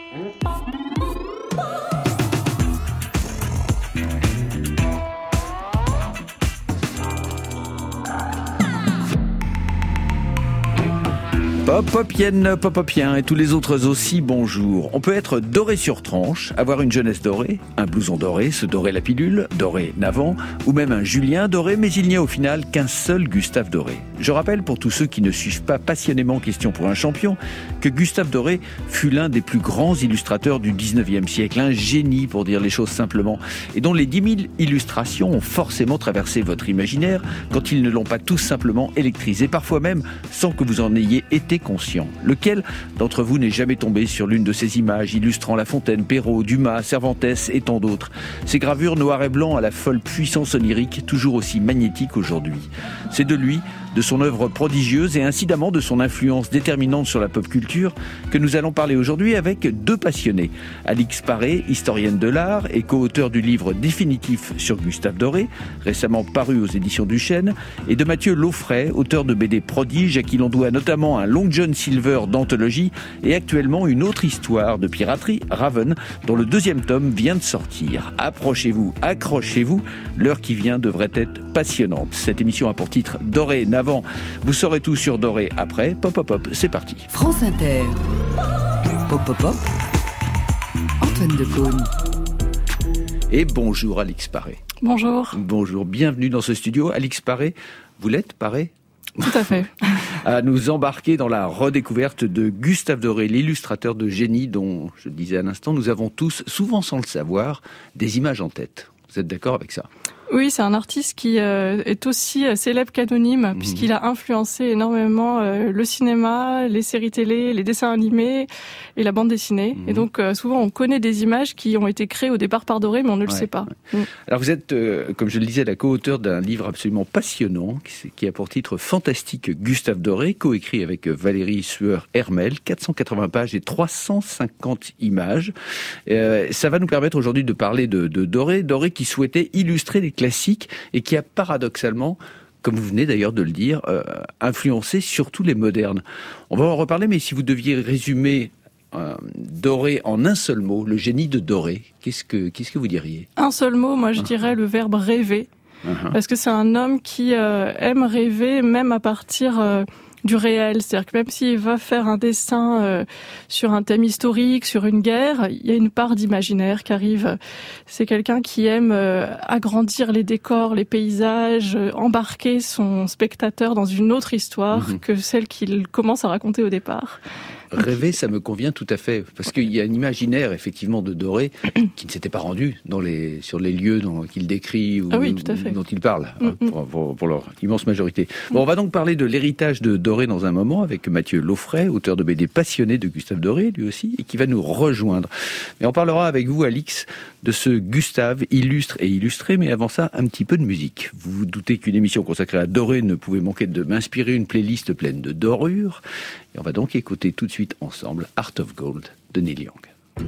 Popopienne, popopien et tous les autres aussi, bonjour. On peut être doré sur tranche, avoir une jeunesse dorée, un blouson doré, se dorer la pilule, doré Navant, ou même un Julien doré, mais il n'y a au final qu'un seul Gustave Doré. Je rappelle pour tous ceux qui ne suivent pas passionnément Question pour un champion, que Gustave Doré fut l'un des plus grands illustrateurs du 19e siècle, un génie pour dire les choses simplement, et dont les 10 000 illustrations ont forcément traversé votre imaginaire quand ils ne l'ont pas tout simplement électrisé, parfois même sans que vous en ayez été conscient. Lequel d'entre vous n'est jamais tombé sur l'une de ces images illustrant La Fontaine, Perrault, Dumas, Cervantes et tant d'autres? Ces gravures noir et blanc à la folle puissance onirique, toujours aussi magnétique aujourd'hui. C'est de lui, de son œuvre prodigieuse et incidemment de son influence déterminante sur la pop culture que nous allons parler aujourd'hui avec deux passionnés. Alix Paré, historienne de l'art et co-auteur du livre définitif sur Gustave Doré, récemment paru aux éditions du Chêne, et de Mathieu Laufray, auteur de BD prodiges à qui l'on doit notamment un Long John Silver d'anthologie et actuellement une autre histoire de piraterie, Raven, dont le 2e tome vient de sortir. Approchez-vous, accrochez-vous, l'heure qui vient devrait être passionnante. Cette émission a pour titre Doré Navant. Vous saurez tout sur Doré après. Pop, pop, pop, c'est parti. France Inter. Pop, pop, pop. Antoine Decaune. Et bonjour Alix Paré. Bonjour. Bonjour, bienvenue dans ce studio. Alix Paré, vous l'êtes, Paré ? Tout à fait. À nous embarquer dans la redécouverte de Gustave Doré, l'illustrateur de génie dont, je le disais à l'instant, nous avons tous, souvent sans le savoir, des images en tête. Vous êtes d'accord avec ça ? Oui, c'est un artiste qui est aussi célèbre qu'anonyme, puisqu'il a influencé énormément le cinéma, les séries télé, les dessins animés et la bande dessinée. Et donc, souvent, on connaît des images qui ont été créées au départ par Doré, mais on ne le sait pas. Alors, vous êtes, comme je le disais, la co-auteur d'un livre absolument passionnant, qui a pour titre Fantastique Gustave Doré, coécrit avec Valérie Sueur-Hermel, 480 pages et 350 images. Ça va nous permettre aujourd'hui de parler de Doré qui souhaitait illustrer les classique et qui a paradoxalement, comme vous venez d'ailleurs de le dire, influencé surtout les modernes. On va en reparler, mais si vous deviez résumer Doré en un seul mot, le génie de Doré, qu'est-ce que vous diriez ? Un seul mot, moi je dirais le verbe rêver, parce que c'est un homme qui aime rêver même à partir du réel, c'est-à-dire que même s'il va faire un dessin sur un thème historique, sur une guerre, il y a une part d'imaginaire qui arrive. C'est quelqu'un qui aime agrandir les décors, les paysages, embarquer son spectateur dans une autre histoire que celle qu'il commence à raconter au départ. Rêver, ça me convient tout à fait, parce qu'il y a un imaginaire effectivement de Doré qui ne s'était pas rendu sur les lieux qu'il décrit ou dont il parle, pour leur immense majorité. Bon, on va donc parler de l'héritage de Doré dans un moment avec Mathieu Laufray, auteur de BD passionné de Gustave Doré, lui aussi, et qui va nous rejoindre. Mais on parlera avec vous, Alix, de ce Gustave illustre et illustré, mais avant ça, un petit peu de musique. Vous vous doutez qu'une émission consacrée à Doré ne pouvait manquer de m'inspirer une playlist pleine de dorures. Et on va donc écouter tout de suite ensemble Heart of Gold de Neil Young.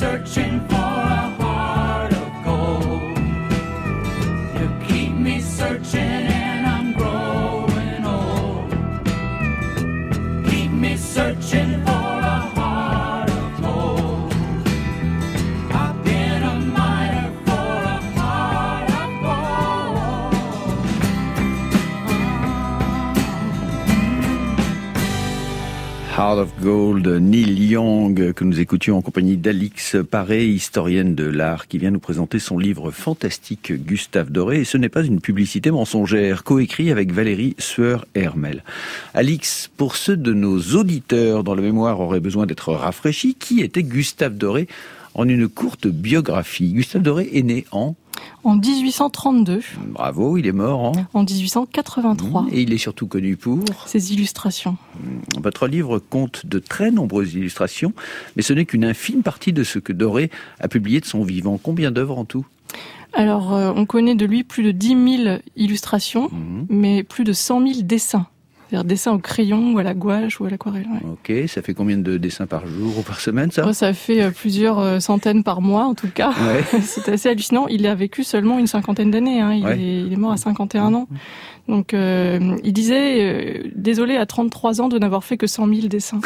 searching for a heart of gold. You keep me searching and I'm growing old. Keep me searching for a heart of gold. I've been a miner for a heart of gold. Heart of Gold, Neil Young, que nous écoutions en compagnie d'Alix Paré, historienne de l'art, qui vient nous présenter son livre fantastique Gustave Doré. Et ce n'est pas une publicité mensongère, coécrit avec Valérie Sueur-Hermel. Alix, pour ceux de nos auditeurs dont la mémoire aurait besoin d'être rafraîchie, qui était Gustave Doré en une courte biographie? Gustave Doré est né en 1832. Bravo, il est mort en 1883. Et il est surtout connu pour ses illustrations. Votre livre compte de très nombreuses illustrations, mais ce n'est qu'une infime partie de ce que Doré a publié de son vivant. Combien d'œuvres en tout? Alors, on connaît de lui plus de 10 000 illustrations, mais plus de 100 000 dessins. C'est-à-dire dessins au crayon ou à la gouache ou à l'aquarelle. Ouais. Ok, ça fait combien de dessins par jour ou par semaine, ça? Ça fait plusieurs centaines par mois, en tout cas. Ouais. C'est assez hallucinant. Il a vécu seulement une cinquantaine d'années. Hein. Il est mort à 51 ans. Donc, il disait, désolé, à 33 ans de n'avoir fait que 100 000 dessins.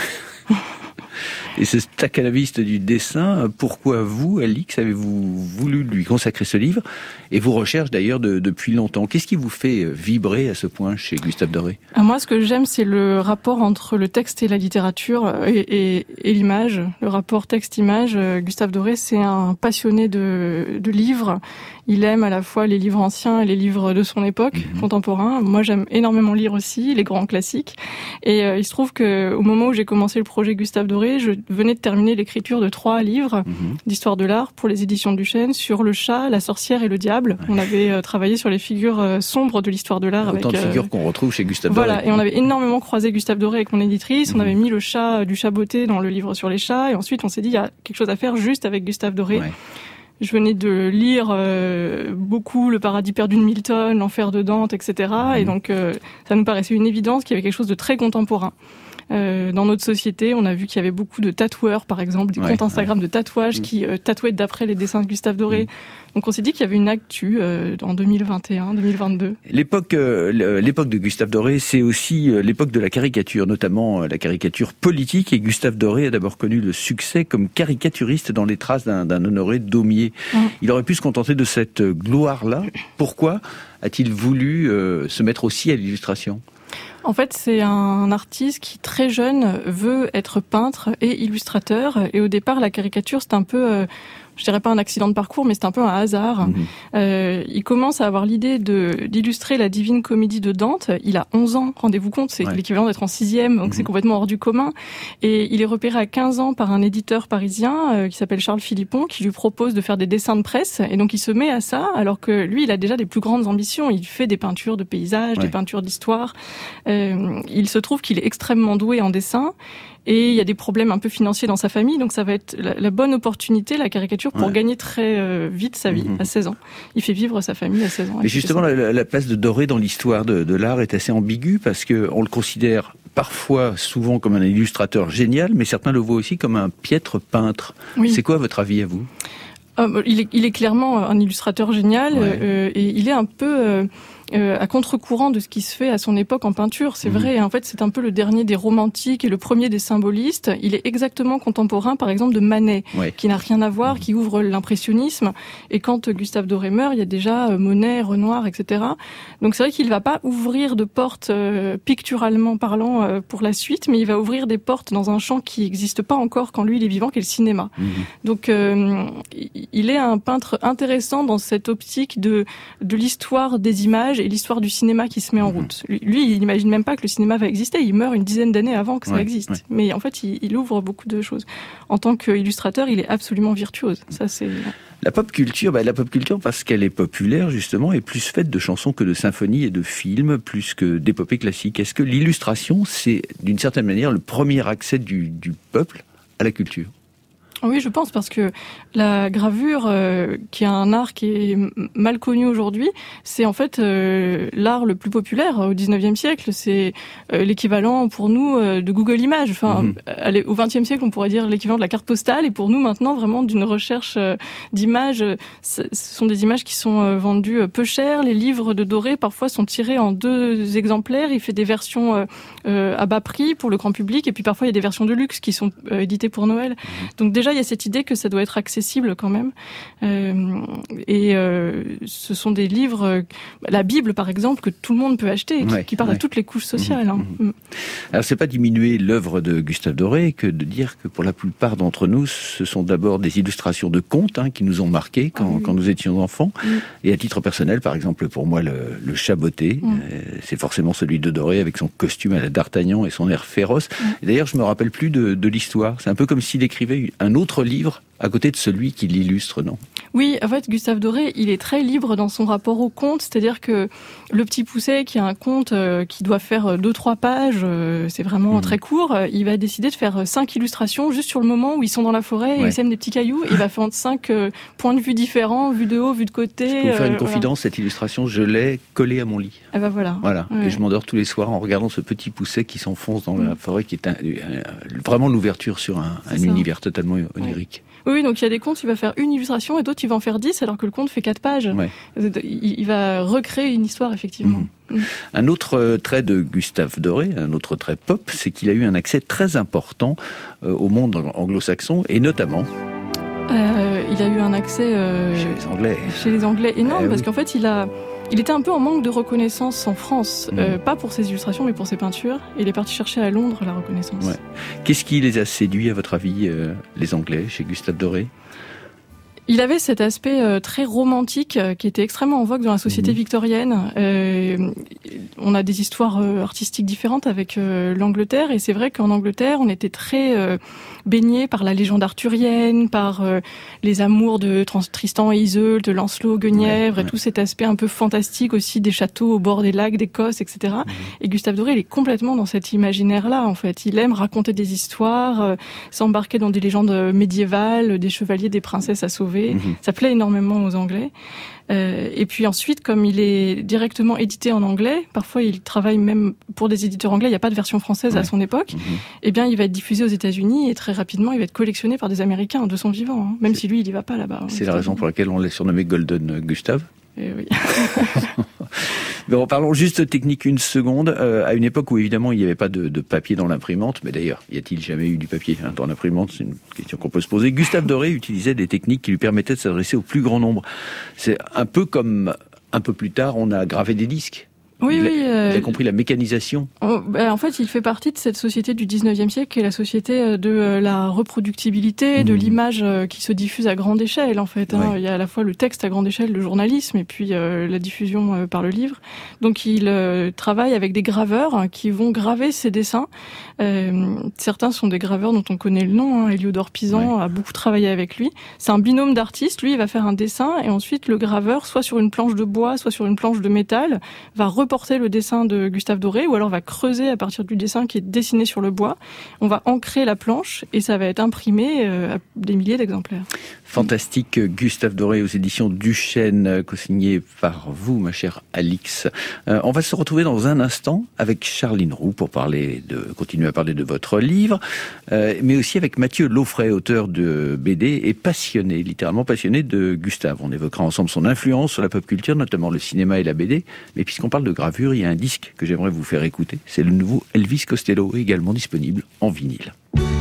Et ce staccanoviste du dessin, pourquoi vous, Alix, avez-vous voulu lui consacrer ce livre et vos recherches d'ailleurs depuis longtemps? Qu'est-ce qui vous fait vibrer à ce point chez Gustave Doré? Moi, ce que j'aime, c'est le rapport entre le texte et la littérature et l'image, le rapport texte-image. Gustave Doré, c'est un passionné de livres. Il aime à la fois les livres anciens et les livres de son époque, contemporains. Moi, j'aime énormément lire aussi, les grands classiques. Et il se trouve que au moment où j'ai commencé le projet Gustave Doré, je venais de terminer l'écriture de 3 livres d'histoire de l'art pour les éditions Duchesne sur le chat, la sorcière et le diable. On avait travaillé sur les figures sombres de l'histoire de l'art. Autant de figures qu'on retrouve chez Gustave Doré. Voilà, et on avait énormément croisé Gustave Doré avec mon éditrice. On avait mis le chat du chat beauté dans le livre sur les chats. Et ensuite, on s'est dit, il y a quelque chose à faire juste avec Gustave Doré. Ouais. Je venais de lire beaucoup Le Paradis perdu de Milton, L'Enfer de Dante, etc. Et donc, ça nous paraissait une évidence qu'il y avait quelque chose de très contemporain. Dans notre société, on a vu qu'il y avait beaucoup de tatoueurs, par exemple, des comptes Instagram de tatouage qui tatouaient d'après les dessins de Gustave Doré. Donc on s'est dit qu'il y avait une actu en 2021, 2022. L'époque de Gustave Doré, c'est aussi l'époque de la caricature, notamment la caricature politique. Et Gustave Doré a d'abord connu le succès comme caricaturiste dans les traces d'un Honoré Daumier. Il aurait pu se contenter de cette gloire-là. Pourquoi a-t-il voulu se mettre aussi à l'illustration ? En fait, c'est un artiste qui, très jeune, veut être peintre et illustrateur. Et au départ, la caricature, c'est un peu... je dirais pas un accident de parcours, mais c'est un peu un hasard. Il commence à avoir l'idée d'illustrer la Divine Comédie de Dante. Il a 11 ans, rendez-vous compte, c'est l'équivalent d'être en 6e, donc c'est complètement hors du commun. Et il est repéré à 15 ans par un éditeur parisien qui s'appelle Charles Philippon, qui lui propose de faire des dessins de presse. Et donc il se met à ça, alors que lui, il a déjà des plus grandes ambitions. Il fait des peintures de paysages, des peintures d'histoire. Il se trouve qu'il est extrêmement doué en dessin. Et il y a des problèmes un peu financiers dans sa famille, donc ça va être la bonne opportunité, la caricature, pour gagner très vite sa vie, à 16 ans. Il fait vivre sa famille à 16 ans. Mais justement, la place de Doré dans l'histoire de l'art est assez ambiguë, parce qu'on le considère parfois, souvent, comme un illustrateur génial, mais certains le voient aussi comme un piètre peintre. C'est quoi votre avis à vous ? Il est clairement un illustrateur génial, et il est un peu... à contre-courant de ce qui se fait à son époque en peinture, c'est vrai. En fait, c'est un peu le dernier des romantiques et le premier des symbolistes. Il est exactement contemporain, par exemple, de Manet, qui n'a rien à voir, qui ouvre l'impressionnisme. Et quand Gustave Doré meurt, il y a déjà Monet, Renoir, etc. Donc c'est vrai qu'il va pas ouvrir de portes picturalement parlant pour la suite, mais il va ouvrir des portes dans un champ qui n'existe pas encore quand lui il est vivant, qui est le cinéma. Donc il est un peintre intéressant dans cette optique de l'histoire des images et l'histoire du cinéma qui se met en route. Lui, il n'imagine même pas que le cinéma va exister. Il meurt une dizaine d'années avant que ça existe. Mais en fait, il ouvre beaucoup de choses. En tant qu'illustrateur, il est absolument virtuose. Ça, c'est... La pop culture, parce qu'elle est populaire, justement, est plus faite de chansons que de symphonies et de films, plus que d'épopées classiques. Est-ce que l'illustration, c'est, d'une certaine manière, le premier accès du peuple à la culture ? Oui, je pense, parce que la gravure, qui est un art qui est mal connu aujourd'hui, c'est en fait l'art le plus populaire au 19e siècle. C'est l'équivalent pour nous de Google Images. Enfin, au 20e siècle, on pourrait dire l'équivalent de la carte postale. Et pour nous, maintenant, vraiment d'une recherche d'images, ce sont des images qui sont vendues peu cher. Les livres de Doré, parfois, sont tirés en 2 exemplaires. Il fait des versions à bas prix pour le grand public. Et puis parfois, il y a des versions de luxe qui sont éditées pour Noël. Donc déjà, il y a cette idée que ça doit être accessible quand même. Ce sont des livres, la Bible par exemple, que tout le monde peut acheter, qui parle à toutes les couches sociales. Hein. Alors c'est pas diminuer l'œuvre de Gustave Doré que de dire que pour la plupart d'entre nous, ce sont d'abord des illustrations de contes qui nous ont marqués quand nous étions enfants. Et à titre personnel, par exemple, pour moi, le Chaboté, c'est forcément celui de Doré avec son costume à la D'Artagnan et son air féroce. Et d'ailleurs, je me rappelle plus de l'histoire. C'est un peu comme s'il écrivait un autre livre à côté de celui qui l'illustre, non? Oui, en fait, Gustave Doré, il est très libre dans son rapport au conte, c'est-à-dire que Le Petit Poucet, qui est un conte qui doit faire 2-3 pages, c'est vraiment très court, il va décider de faire 5 illustrations juste sur le moment où ils sont dans la forêt et ils sèment des petits cailloux, et il va faire 5 points de vue différents, vue de haut, vue de côté. Je peux vous faire une confidence, cette illustration, je l'ai collée à mon lit. Ah bah voilà. Et je m'endors tous les soirs en regardant ce petit Poucet qui s'enfonce dans la forêt, qui est vraiment l'ouverture sur un univers totalement onirique. Oui, donc il y a des contes, il va faire une illustration et d'autres, il va en faire 10, alors que le conte fait 4 pages. Il va recréer une histoire, effectivement. Un autre trait de Gustave Doré, un autre trait pop, c'est qu'il a eu un accès très important au monde anglo-saxon, et notamment... il a eu un accès... Chez les Anglais énorme, parce qu'en fait, il était un peu en manque de reconnaissance en France, pas pour ses illustrations, mais pour ses peintures. Il est parti chercher à Londres la reconnaissance. Qu'est-ce qui les a séduits, à votre avis, les Anglais, chez Gustave Doré ? Il avait cet aspect très romantique qui était extrêmement en vogue dans la société victorienne. On a des histoires artistiques différentes avec l'Angleterre, et c'est vrai qu'en Angleterre, on était très baigné par la légende arthurienne, par les amours de Tristan et Iseult, de Lancelot, Guenièvre, et tout cet aspect un peu fantastique aussi des châteaux au bord des lacs d'Écosse, etc. Et Gustave Doré, il est complètement dans cet imaginaire-là, en fait. Il aime raconter des histoires, s'embarquer dans des légendes médiévales, des chevaliers, des princesses à sauver. Ça plaît énormément aux Anglais. Et puis ensuite, comme il est directement édité en anglais, parfois il travaille même pour des éditeurs anglais, il n'y a pas de version française à son époque, eh bien il va être diffusé aux États-Unis et très rapidement il va être collectionné par des Américains de son vivant, même si lui il y va pas là-bas. C'est la raison pour laquelle on l'a surnommé Golden Gustave. Oui. Bon, parlons juste technique une seconde. À une époque où évidemment il n'y avait pas de papier dans l'imprimante, mais d'ailleurs, y a-t-il jamais eu du papier dans l'imprimante? C'est une question qu'on peut se poser. Gustave Doré utilisait des techniques qui lui permettaient de s'adresser au plus grand nombre. C'est un peu comme un peu plus tard, on a gravé des disques. Il a compris la mécanisation. En fait, il fait partie de cette société du 19e siècle qui est la société de la reproductibilité, de l'image qui se diffuse à grande échelle, en fait. Il y a à la fois le texte à grande échelle, le journalisme, et puis la diffusion par le livre. Donc, il travaille avec des graveurs qui vont graver ses dessins. Certains sont des graveurs dont on connaît le nom. Héliodore Pizan a beaucoup travaillé avec lui. C'est un binôme d'artistes. Lui, il va faire un dessin, et ensuite, le graveur, soit sur une planche de bois, soit sur une planche de métal, va reporter le dessin de Gustave Doré, ou alors va creuser à partir du dessin qui est dessiné sur le bois. On va ancrer la planche et ça va être imprimé à des milliers d'exemplaires. Fantastique Gustave Doré aux éditions Duchesne, co-signé par vous, ma chère Alix. On va se retrouver dans un instant avec Charline Roux pour continuer à parler de votre livre, mais aussi avec Mathieu Laufray, auteur de BD et passionné, littéralement passionné de Gustave. On évoquera ensemble son influence sur la pop culture, notamment le cinéma et la BD. Mais puisqu'on parle de gravure, il y a un disque que j'aimerais vous faire écouter. C'est le nouveau Elvis Costello, également disponible en vinyle.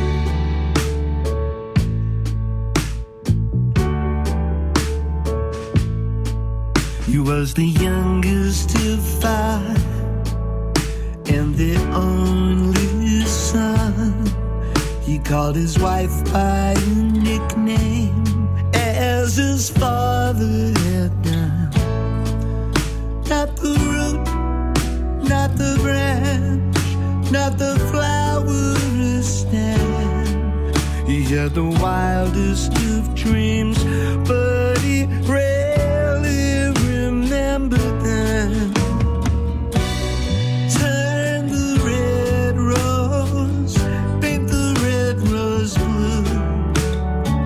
You was the youngest of 5 and the only son. He called his wife by a nickname as his father had done. Not the root, not the branch, not the flower or stem. He had the wildest of dreams, but he rarely remembered them. Turn the red rose, paint the red rose blue.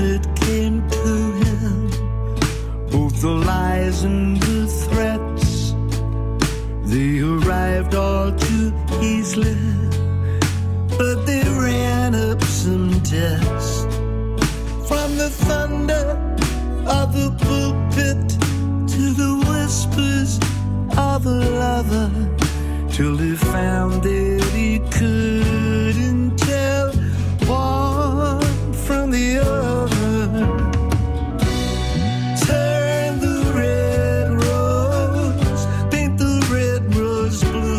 that came to him, both the lies and the threats, they arrived all too easily, but they ran up some debts. From the thunder of the pulpit to the whispers of a lover, till he found that he couldn't tell one from the other. Turn the red rose, paint the red rose blue.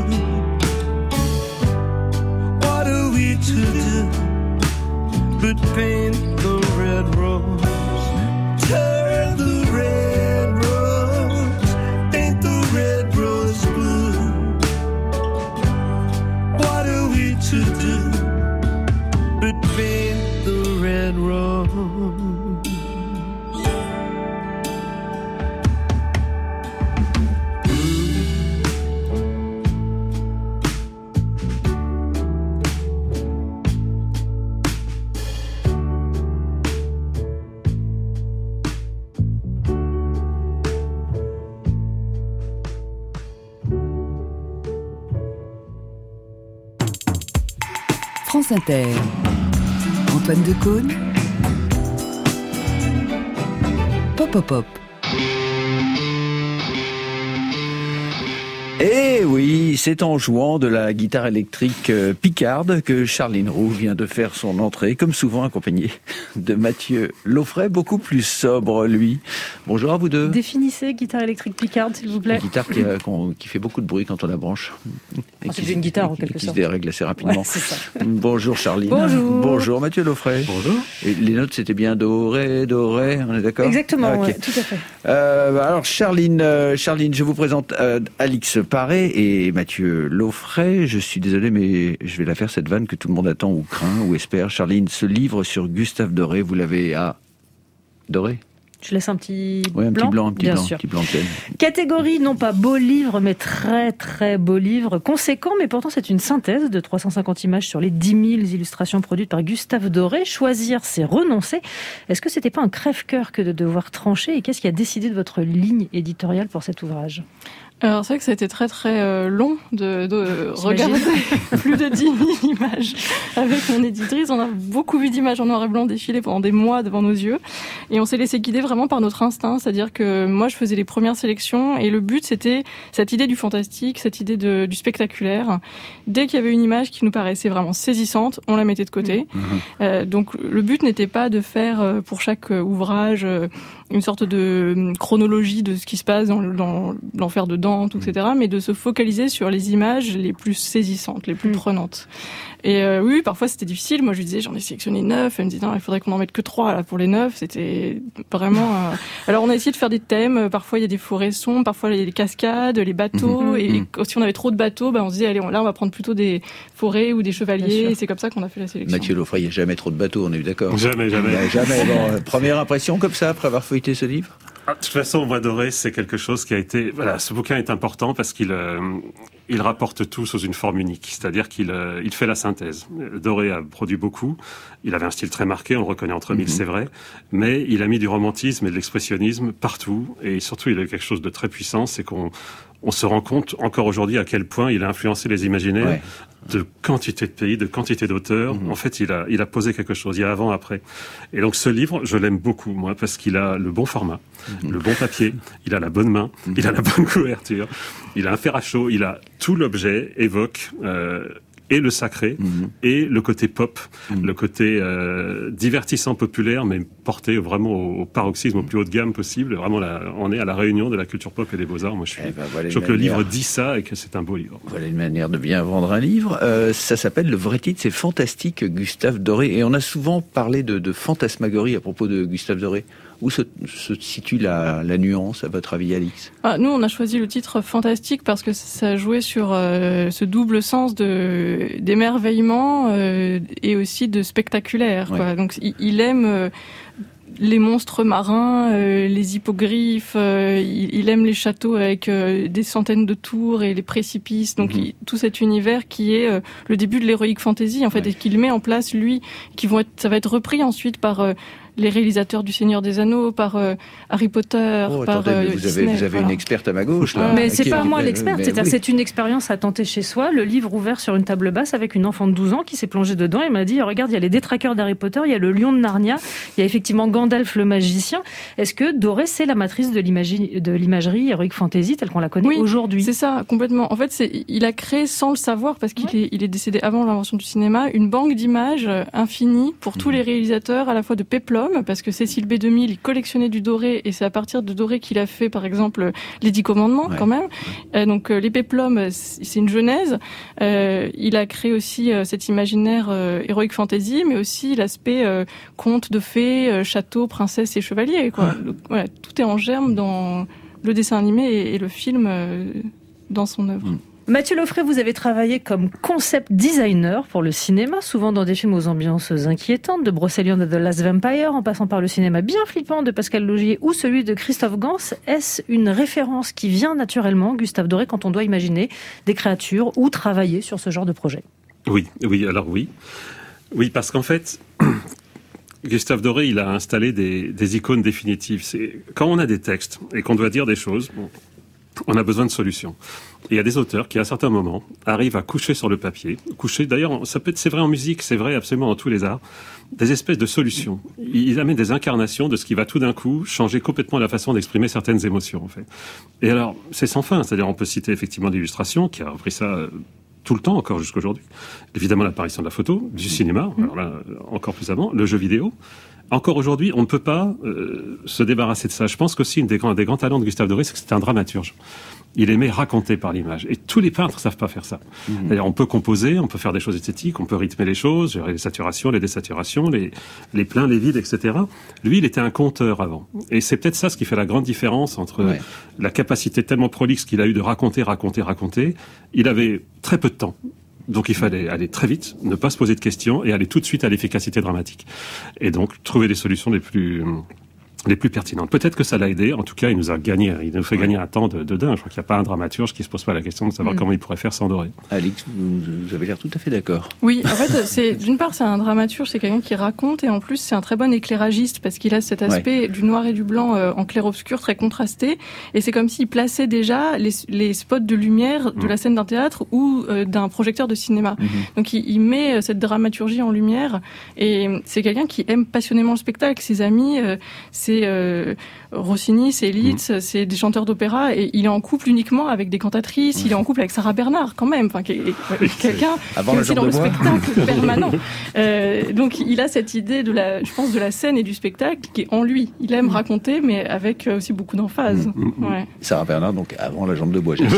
What are we to do but paint the red rose? Turn the red rose, paint the red rose blue. What are we to do but paint the red rose? France Inter. Antoine Decaune. Pop Pop. Eh oui, c'est en jouant de la guitare électrique picarde que Charline Roux vient de faire son entrée, comme souvent accompagnée de Mathieu Laufray, beaucoup plus sobre, lui. Bonjour à vous deux. Définissez guitare électrique picarde, s'il vous plaît. Une guitare qui fait beaucoup de bruit quand on la branche. Et c'est une guitare, en quelque qui sorte. se dérègle assez rapidement. Ouais, c'est ça. Bonjour Charline. Bonjour. Bonjour Mathieu Laufray. Bonjour. Et les notes, c'était bien do, ré, on est d'accord? Exactement, Ok. ouais, tout à fait. Alors Charline, je vous présente Alix Paré et Mathieu Laufray. Je suis désolé, mais je vais la faire cette vanne que tout le monde attend ou craint ou espère. Charline, ce livre sur Gustave Doré, vous l'avez adoré? Je laisse un petit Oui, un blanc. petit blanc, Bien sûr. petit blanc de peine. Catégorie, non pas beau livre, mais très très beau livre. Conséquent, mais pourtant c'est une synthèse de 350 images sur les 10 000 illustrations produites par Gustave Doré. Choisir, c'est renoncer. Est-ce que c'était pas un crève-cœur que de devoir trancher? Et qu'est-ce qui a décidé de votre ligne éditoriale pour cet ouvrage? Alors c'est vrai que ça a été très très long de regarder plus de 10 000 images avec mon éditrice. On a beaucoup vu d'images en noir et blanc défiler pendant des mois devant nos yeux et on s'est laissé guider vraiment par notre instinct, c'est-à-dire que moi je faisais les premières sélections et le but c'était cette idée du fantastique, cette idée du spectaculaire. Dès qu'il y avait une image qui nous paraissait vraiment saisissante, on la mettait de côté. Donc le but n'était pas de faire pour chaque ouvrage une sorte de chronologie de ce qui se passe dans l'enfer de Dante, etc., mais de se focaliser sur les images les plus saisissantes, les plus prenantes. Et oui, parfois c'était difficile. Moi, je lui disais, j'en ai sélectionné 9. Elle me disait, non, il faudrait qu'on en mette que 3 là, pour les 9. C'était vraiment... Alors, on a essayé de faire des thèmes. Parfois, il y a des forêts sombres. Parfois, il y a les cascades, les bateaux. Et si on avait trop de bateaux, on se disait, allez, là, on va prendre plutôt des forêts ou des chevaliers. Et c'est comme ça qu'on a fait la sélection. Mathieu Laufray, il n'y a jamais trop de bateaux, on est d'accord? Jamais. Jamais. Bon, première impression comme ça, après avoir feuilleté ce livre? De toute façon, moi, Doré, c'est quelque chose qui a été... Voilà, ce bouquin est important parce qu'il rapporte tout sous une forme unique. C'est-à-dire qu'il fait la synthèse. Doré a produit beaucoup. Il avait un style très marqué, on le reconnaît entre mille, c'est vrai. Mais il a mis du romantisme et de l'expressionnisme partout. Et surtout, il a quelque chose de très puissant, c'est qu'on se rend compte encore aujourd'hui à quel point il a influencé les imaginaires de quantité de pays, de quantité d'auteurs. En fait, il a posé quelque chose. Il y a avant, après. Et donc, ce livre, je l'aime beaucoup, moi, parce qu'il a le bon format, le bon papier, il a la bonne main, il a la bonne couverture, il a un fer à chaud, il a tout l'objet évoque et le sacré et le côté pop, le côté divertissant populaire, mais porté vraiment au paroxysme, au plus haut de gamme possible. Vraiment, on est à la réunion de la culture pop et des beaux-arts. Moi, je trouve que le livre dit ça et que c'est un beau livre. Voilà une manière de bien vendre un livre. Ça s'appelle, le vrai titre, c'est Fantastique Gustave Doré. Et on a souvent parlé de fantasmagorie à propos de Gustave Doré. Où se situe la nuance, à votre avis, Alix? Nous, on a choisi le titre fantastique parce que ça jouait sur ce double sens d'émerveillement et aussi de spectaculaire. Ouais. Quoi. Donc, il aime les monstres marins, les hippogriffes, il aime les châteaux avec des centaines de tours et les précipices. Donc, tout cet univers qui est le début de l'heroic fantasy, en fait, et qu'il met en place, lui, ça va être repris ensuite par... les réalisateurs du Seigneur des Anneaux, par Harry Potter, par attendez, mais Disney, vous avez voilà. une experte à ma gauche, là. Mais c'est Qui- pas moi l'experte, mais c'est-à-dire oui. c'est une expérience à tenter chez soi, le livre ouvert sur une table basse avec une enfant de 12 ans qui s'est plongée dedans et m'a dit regarde, il y a les détraqueurs d'Harry Potter, il y a le lion de Narnia, il y a effectivement Gandalf le magicien. Est-ce que Doré c'est la matrice de l'imagerie heroic fantasy telle qu'on la connaît Oui, aujourd'hui? C'est ça, complètement. En fait, il a créé sans le savoir, parce qu'il est décédé avant l'invention du cinéma, une banque d'images infinie pour tous les réalisateurs, à la fois de péplum, parce que Cécile B2000, il collectionnait du Doré, et c'est à partir de Doré qu'il a fait, par exemple, les 10 commandements, quand même. Donc, les péplums, c'est une genèse. Il a créé aussi cet imaginaire heroic fantasy, mais aussi l'aspect conte de fées, château, princesse et chevalier, quoi. Donc, voilà, tout est en germe dans le dessin animé et le film dans son œuvre. Mathieu Loffray, vous avez travaillé comme concept designer pour le cinéma, souvent dans des films aux ambiances inquiétantes, de Brocéliande à The Last Vampire, en passant par le cinéma bien flippant de Pascal Laugier ou celui de Christophe Gans. Est-ce une référence qui vient naturellement, Gustave Doré, quand on doit imaginer des créatures ou travailler sur ce genre de projet? Oui, alors oui. Oui, parce qu'en fait, Gustave Doré, il a installé des icônes définitives. Quand on a des textes et qu'on doit dire des choses, on a besoin de solutions. Et il y a des auteurs qui, à un certain moment, arrivent à coucher sur le papier. D'ailleurs, c'est vrai en musique, c'est vrai absolument dans tous les arts, des espèces de solutions. Ils amènent des incarnations de ce qui va tout d'un coup changer complètement la façon d'exprimer certaines émotions, en fait. Et alors, c'est sans fin. C'est-à-dire, on peut citer effectivement l'illustration, qui a repris ça tout le temps, encore jusqu'à aujourd'hui. Évidemment, l'apparition de la photo, du cinéma, alors là, encore plus avant, le jeu vidéo. Encore aujourd'hui, on ne peut pas se débarrasser de ça. Je pense qu'aussi, un des grands talents de Gustave Doré, c'est que c'était un dramaturge. Il aimait raconter par l'image. Et tous les peintres savent pas faire ça. D'ailleurs, on peut composer, on peut faire des choses esthétiques, on peut rythmer les choses, gérer les saturations, les désaturations, les pleins, les vides, etc. Lui, il était un conteur avant. Et c'est peut-être ça ce qui fait la grande différence entre la capacité tellement prolixe qu'il a eu de raconter. Il avait très peu de temps. Donc il fallait aller très vite, ne pas se poser de questions et aller tout de suite à l'efficacité dramatique. Et donc trouver les solutions les plus pertinentes. Peut-être que ça l'a aidé. En tout cas, il nous fait gagner un temps de dingue. Je crois qu'il n'y a pas un dramaturge qui se pose pas la question de savoir comment il pourrait faire sans Doré. Alix, vous avez l'air tout à fait d'accord. Oui, en fait, d'une part, c'est un dramaturge, c'est quelqu'un qui raconte, et en plus, c'est un très bon éclairagiste, parce qu'il a cet aspect du noir et du blanc en clair-obscur, très contrasté, et c'est comme s'il plaçait déjà les spots de lumière de la scène d'un théâtre ou d'un projecteur de cinéma. Donc, il met cette dramaturgie en lumière, et c'est quelqu'un qui aime passionnément le spectacle. Ses amis, c'est Rossini, c'est Liszt, c'est des chanteurs d'opéra, et il est en couple uniquement avec des cantatrices, il est en couple avec Sarah Bernard quand même, enfin quelqu'un qui est aussi dans le spectacle permanent. Donc il a cette idée de la scène et du spectacle qui est en lui. Il aime raconter, mais avec aussi beaucoup d'emphase. Ouais. Sarah Bernard, donc avant La Jambe de Bois.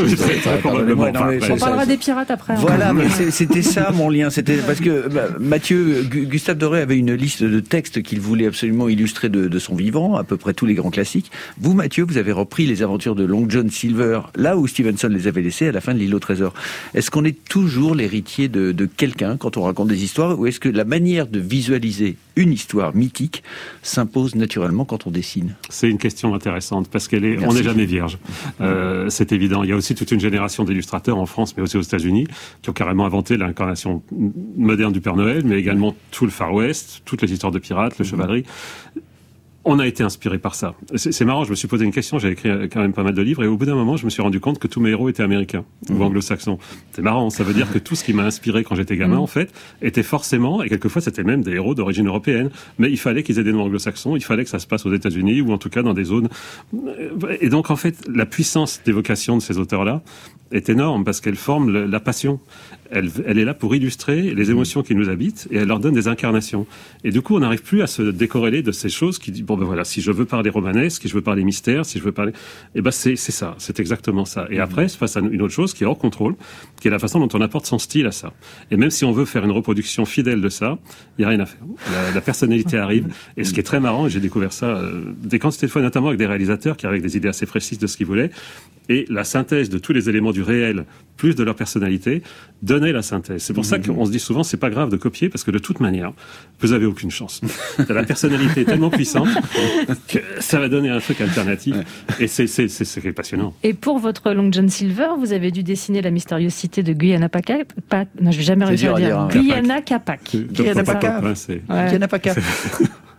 On parlera des pirates après. Voilà, mais c'était ça mon lien. C'était parce que Mathieu, Gustave Doré avait une liste de textes qu'il voulait absolument illustrer de son vivant, à peu près tous les grands classiques. Vous, Mathieu, vous avez repris les aventures de Long John Silver, là où Stevenson les avait laissés à la fin de l'Île au Trésor. Est-ce qu'on est toujours l'héritier de quelqu'un quand on raconte des histoires, ou est-ce que la manière de visualiser une histoire mythique s'impose naturellement quand on dessine? C'est une question intéressante parce on n'est jamais vierge. C'est évident. Il y a aussi toute une génération d'illustrateurs en France, mais aussi aux États-Unis, qui ont carrément inventé l'incarnation moderne du Père Noël, mais également tout le Far West, toutes les histoires de pirates, le chevalerie. On a été inspiré par ça. C'est marrant, je me suis posé une question, j'ai écrit quand même pas mal de livres, et au bout d'un moment, je me suis rendu compte que tous mes héros étaient américains ou anglo-saxons. C'est marrant, ça veut dire que tout ce qui m'a inspiré quand j'étais gamin, en fait, était forcément, et quelquefois c'était même des héros d'origine européenne, mais il fallait qu'ils aient des noms anglo-saxons, il fallait que ça se passe aux États-Unis, ou en tout cas dans des zones... Et donc, en fait, la puissance d'évocation de ces auteurs-là est énorme, parce qu'elle forme la passion. Elle est là pour illustrer les émotions qui nous habitent, et elle leur donne des incarnations. Et du coup, on n'arrive plus à se décorréler de ces choses qui disent, bon ben voilà, si je veux parler romanesque, si je veux parler mystère, si je veux parler... Eh ben c'est ça, c'est exactement ça. Et après, se passe une autre chose qui est hors contrôle, qui est la façon dont on apporte son style à ça. Et même si on veut faire une reproduction fidèle de ça, il n'y a rien à faire. La personnalité arrive, et ce qui est très marrant, et j'ai découvert ça des quantités de fois, notamment avec des réalisateurs qui avaient des idées assez précises de ce qu'ils voulaient, et la synthèse de tous les éléments du réel, plus de leur personnalité, donnait la synthèse. C'est pour ça qu'on se dit souvent, c'est pas grave de copier, parce que de toute manière, vous avez aucune chance. La personnalité est tellement puissante que ça va donner un truc alternatif, et c'est passionnant. Et pour votre Long John Silver, vous avez dû dessiner la mystérieuse cité de Guyana Capac. Non, je vais jamais réussir à dire. Guyana Capac. Guyana Paca.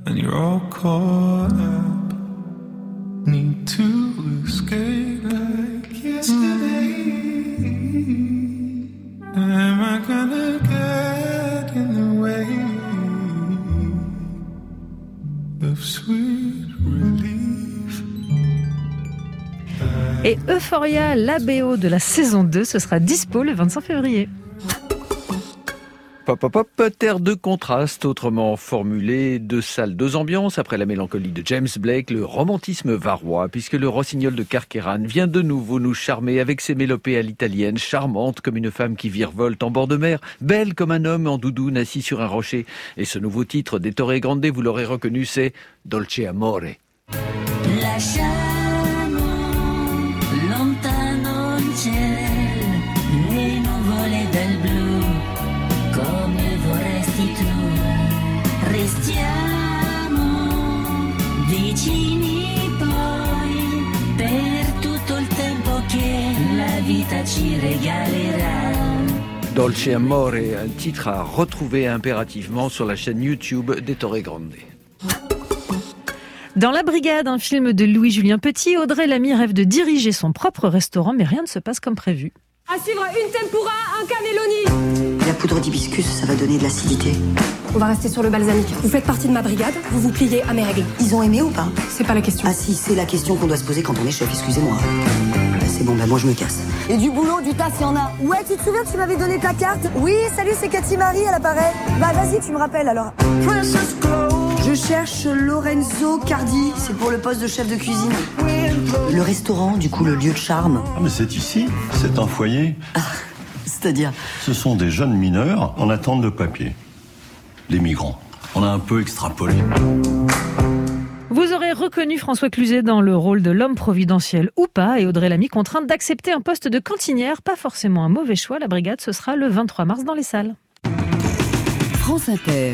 and you're all caught up. Need to escape like yesterday. Am I gonna get in the way of sweet relief? Et Euphoria, la BO de la saison 2, ce sera dispo le 25 février. Pop, pop, pop, terre de contraste, autrement formulé, deux salles, deux ambiances. Après la mélancolie de James Blake, le romantisme varois, puisque le rossignol de Carqueiranne vient de nouveau nous charmer avec ses mélopées à l'italienne, charmante comme une femme qui virevolte en bord de mer, belle comme un homme en doudoune assis sur un rocher. Et ce nouveau titre d'Ettore Grande, vous l'aurez reconnu, c'est Dolce Amore. Lasciamo lontano il cielo, le nuvole del blu, come vorresti tu. Restiamo vicini poi, per tutto il tempo che la vita ci regalerà. Dolce Amore, un titre à retrouver impérativement sur la chaîne YouTube d'Ettore Grande. Dans La Brigade, un film de Louis-Julien Petit, Audrey Lamy rêve de diriger son propre restaurant, mais rien ne se passe comme prévu. À suivre une tempura, un cannelloni. La poudre d'hibiscus, ça va donner de l'acidité. On va rester sur le balsamique. Vous faites partie de ma brigade, vous vous pliez à mes règles. Ils ont aimé ou pas? C'est pas la question. Ah si, c'est la question qu'on doit se poser quand on est chef, excusez-moi. Bah, c'est bon, bah moi je me casse. Et du boulot, du taf, il y en a. Ouais, tu te souviens, tu m'avais donné ta carte? Oui, salut, c'est Cathy Marie, elle apparaît. Bah vas-y, tu me rappelles alors. Je cherche Lorenzo Cardi, c'est pour le poste de chef de cuisine. Le restaurant, du coup, le lieu de charme. Ah mais c'est ici, c'est un foyer. C'est-à-dire? Ce sont des jeunes mineurs en attente de papier. Les migrants. On a un peu extrapolé. Vous aurez reconnu François Cluzet dans le rôle de l'homme providentiel ou pas, et Audrey Lamy contrainte d'accepter un poste de cantinière, pas forcément un mauvais choix. La Brigade, ce sera le 23 mars dans les salles. France Inter.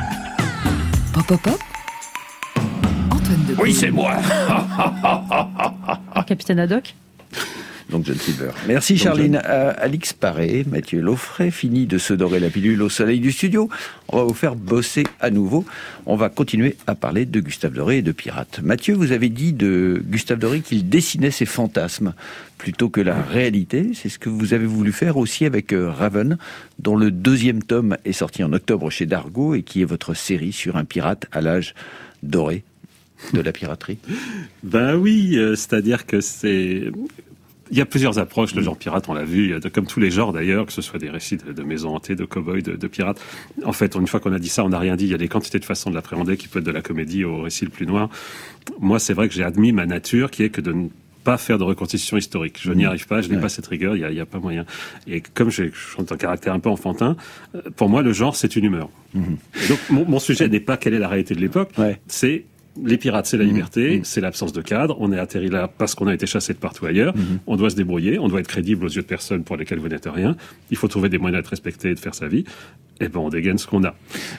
Pop, pop, pop. Antoine de Oui, c'est moi. Capitaine Haddock. Donc John Silver. Merci Charline. Alix Paré, Mathieu Laufray, fini de se dorer la pilule au soleil du studio. On va vous faire bosser à nouveau. On va continuer à parler de Gustave Doré et de pirates. Mathieu, vous avez dit de Gustave Doré qu'il dessinait ses fantasmes plutôt que la réalité. C'est ce que vous avez voulu faire aussi avec Raven, dont le 2e tome est sorti en octobre chez Dargaud et qui est votre série sur un pirate à l'âge doré de la piraterie. Ben oui, c'est-à-dire que c'est... Il y a plusieurs approches, le genre pirate, on l'a vu, comme tous les genres d'ailleurs, que ce soit des récits de maisons hantées, de cow-boys, de pirates. En fait, une fois qu'on a dit ça, on n'a rien dit. Il y a des quantités de façons de l'appréhender qui peuvent être de la comédie au récit le plus noir. Moi, c'est vrai que j'ai admis ma nature, qui est que de ne pas faire de reconstitution historique. Je n'y arrive pas, je n'ai pas cette rigueur, il y a pas moyen. Et comme je suis un caractère un peu enfantin, pour moi, le genre, c'est une humeur. Et donc, mon sujet n'est pas quelle est la réalité de l'époque, c'est... Les pirates, c'est la liberté, c'est l'absence de cadre. On est atterri là parce qu'on a été chassé de partout ailleurs. On doit se débrouiller, on doit être crédible aux yeux de personnes pour lesquelles vous n'êtes rien. Il faut trouver des moyens d'être respecté et de faire sa vie. Et ben, on dégaine ce qu'on a.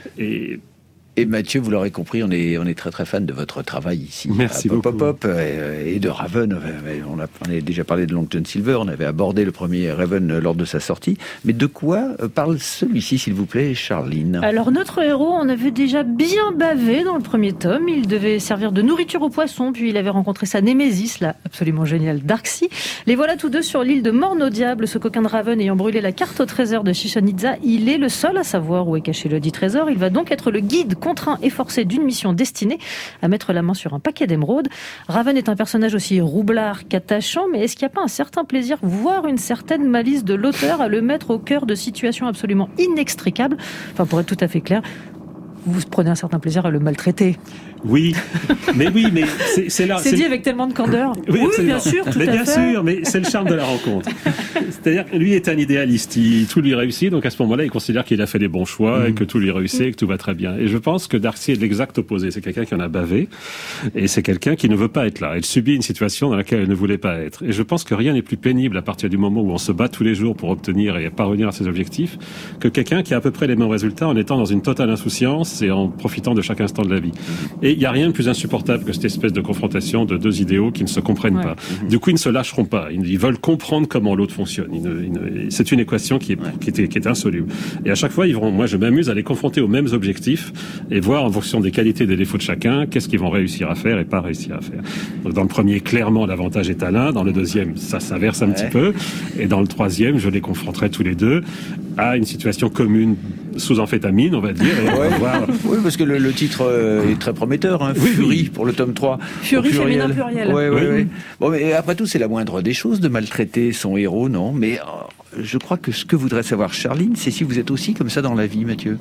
Et Mathieu, vous l'aurez compris, on est très très fan de votre travail ici. Merci à Pop beaucoup. Pop et de Raven. On avait déjà parlé de Long John Silver, on avait abordé le premier Raven lors de sa sortie. Mais de quoi parle celui-ci, s'il vous plaît, Charline? Alors notre héros, on avait déjà bien bavé dans le premier tome. Il devait servir de nourriture aux poissons, puis il avait rencontré sa némésis, la absolument géniale Darksy. Les voilà tous deux sur l'île de Morne-au-Diable. Ce coquin de Raven ayant brûlé la carte au trésor de Chichen Itza, il est le seul à savoir où est caché le dit trésor. Il va donc être le guide contraint et forcé d'une mission destinée à mettre la main sur un paquet d'émeraudes. Raven est un personnage aussi roublard qu'attachant, mais est-ce qu'il n'y a pas un certain plaisir, voire une certaine malice de l'auteur à le mettre au cœur de situations absolument inextricables? Enfin, pour être tout à fait clair, vous prenez un certain plaisir à le maltraiter. Oui, mais c'est là. C'est dit avec tellement de candeur. Oui, bien sûr, tout à fait. Bien sûr, mais c'est le charme de la rencontre. C'est-à-dire que lui est un idéaliste, tout lui réussit, donc à ce moment-là, il considère qu'il a fait les bons choix et que tout lui réussit et que tout va très bien. Et je pense que Darksy est l'exact opposé. C'est quelqu'un qui en a bavé et c'est quelqu'un qui ne veut pas être là. Elle subit une situation dans laquelle elle ne voulait pas être. Et je pense que rien n'est plus pénible à partir du moment où on se bat tous les jours pour obtenir et parvenir à ses objectifs que quelqu'un qui a à peu près les mêmes résultats en étant dans une totale insouciance vitesse et en profitant de chaque instant de la vie. Et il n'y a rien de plus insupportable que cette espèce de confrontation de deux idéaux qui ne se comprennent pas. Du coup, ils ne se lâcheront pas. Ils veulent comprendre comment l'autre fonctionne. C'est une équation qui est insoluble. Et à chaque fois, moi, je m'amuse à les confronter aux mêmes objectifs et voir en fonction des qualités et des défauts de chacun, qu'est-ce qu'ils vont réussir à faire et pas réussir à faire. Donc, dans le premier, clairement, l'avantage est à l'un. Dans le deuxième, ça s'inverse un petit peu. Et dans le troisième, je les confronterai tous les deux à une situation commune sous amphétamine, on va dire. Et on va voir... Oui, parce que le titre est très prometteur, hein. Fury pour le tome 3. Fury féminin pluriel. Oui. Bon, mais après tout, c'est la moindre des choses de maltraiter son héros, non? Mais je crois que ce que voudrait savoir Charline, c'est si vous êtes aussi comme ça dans la vie, Mathieu.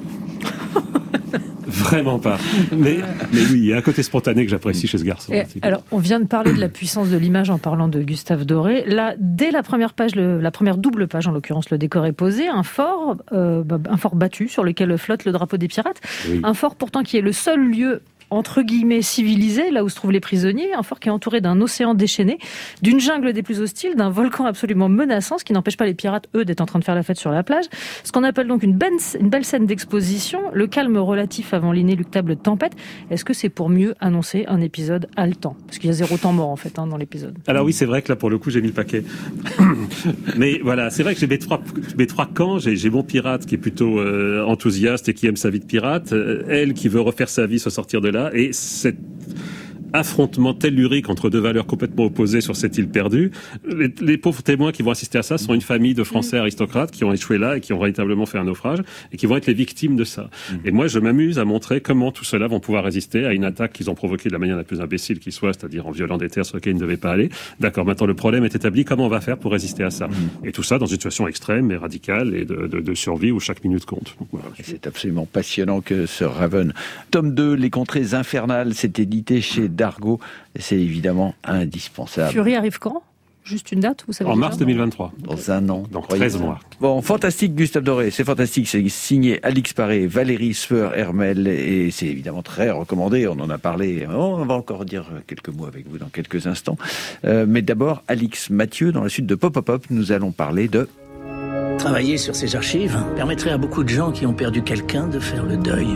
Vraiment pas. Mais oui, il y a un côté spontané que j'apprécie chez ce garçon. Alors, on vient de parler de la puissance de l'image en parlant de Gustave Doré. Là, dès la première page, la première double page, en l'occurrence, le décor est posé. Un fort battu sur lequel flotte le drapeau des pirates. Oui. Un fort pourtant qui est le seul lieu entre guillemets civilisé, là où se trouvent les prisonniers, un fort qui est entouré d'un océan déchaîné, d'une jungle des plus hostiles, d'un volcan absolument menaçant, ce qui n'empêche pas les pirates, eux, d'être en train de faire la fête sur la plage. Ce qu'on appelle donc une belle scène d'exposition, le calme relatif avant l'inéluctable tempête. Est-ce que c'est pour mieux annoncer un épisode haletant? Parce qu'il y a 0 temps mort, en fait, dans l'épisode. Alors oui, c'est vrai que là, pour le coup, j'ai mis le paquet. Mais voilà, c'est vrai que j'ai mes trois camps. J'ai mon pirate qui est plutôt enthousiaste et qui aime sa vie de pirate. Elle qui veut refaire sa vie, se sortir de là. Et cet affrontement tellurique entre deux valeurs complètement opposées sur cette île perdue, les pauvres témoins qui vont assister à ça sont une famille de Français aristocrates qui ont échoué là et qui ont véritablement fait un naufrage et qui vont être les victimes de ça. Et moi, je m'amuse à montrer comment tout cela vont pouvoir résister à une attaque qu'ils ont provoquée de la manière la plus imbécile qui soit, c'est-à-dire en violant des terres sur lesquelles ils ne devaient pas aller. D'accord, maintenant le problème est établi, comment on va faire pour résister à ça? Et tout ça dans une situation extrême et radicale et de survie où chaque minute compte. Donc, voilà. C'est absolument passionnant que ce Raven. Tome 2, Les Contrées Infernales, c'est édité chez Dargaud. C'est évidemment indispensable. Fury arrive quand? Juste une date, vous savez? En mars 2023. Dans un an. Donc 13 mois. Bon, fantastique Gustave Doré, c'est fantastique, c'est signé Alix Paré, Valérie Sueur-Hermel, et c'est évidemment très recommandé, on en a parlé, on va encore dire quelques mots avec vous dans quelques instants. Mais d'abord, Alix Mathieu, dans la suite de Pop Pop Pop, nous allons parler de... Travailler sur ces archives permettrait à beaucoup de gens qui ont perdu quelqu'un de faire le deuil.